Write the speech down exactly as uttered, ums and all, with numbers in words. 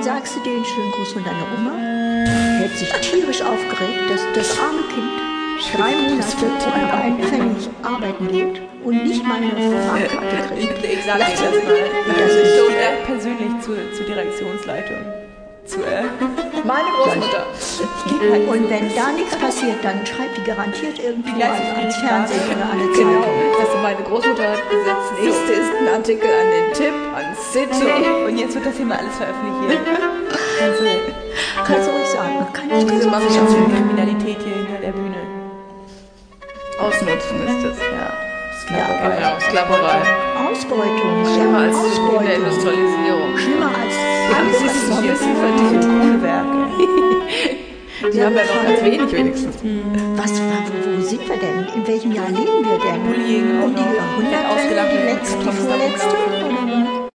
dann sagst du den schönen Gruß von deiner Oma. Die hat sich tierisch aufgeregt, dass das arme Kind drei Monate für einen Pfennig arbeiten geht und nicht mal eine Fahrkarte kriegt. Ich sage das mal. Das ist so persönlich zur, zur Direktionsleitung. Zu, äh, meine Großmutter. Und wenn da nichts passiert, dann schreibt die garantiert irgendwo ans Fernsehen oder an eine Genau. Zeitung. Also meine Großmutter hat gesagt, das nächste ist ein Artikel an den Tipp, an City. So. Und jetzt wird das hier mal alles veröffentlicht. Also, Kannst du ruhig sagen. Kann ich diese das massige Kriminalität hier hinter der Bühne. Ausnutzen ist das. Ja. Sklaverei. Ja, Sklaverei. Ausbeutung. Schlimmer als Ausbeutung. in der Industrialisierung. Schlimmer als alles, was noch ein hier bisschen verdient. Kohlewerke. Die haben ja noch ganz wenig wenigstens. Was, wo, wo sind wir denn? In welchem Jahr leben wir denn? Bullying auch Um die noch. Jahrhundertwende, die letzte, die vorletzte? Oder?